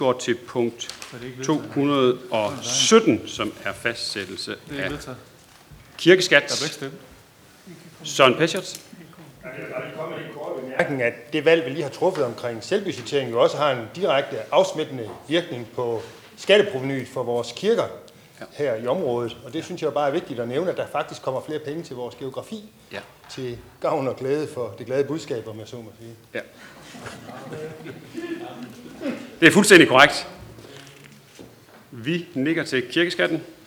går til punkt 217, som er fastsættelse af kirkeskat. Søren Peschertz. Jeg vil bare lige komme med en kort bemærkning, at det valg, vi lige har truffet omkring selvbudgettering, jo også har en direkte afsmittende virkning på skatteprovenuet for vores kirker her i området. Og det synes jeg bare er vigtigt at nævne, at der faktisk kommer flere penge til vores geografi, til gavn og glæde for det glade budskab, om jeg så må sige. Ja. Det er fuldstændig korrekt. Vi nikker til kirkeskatten.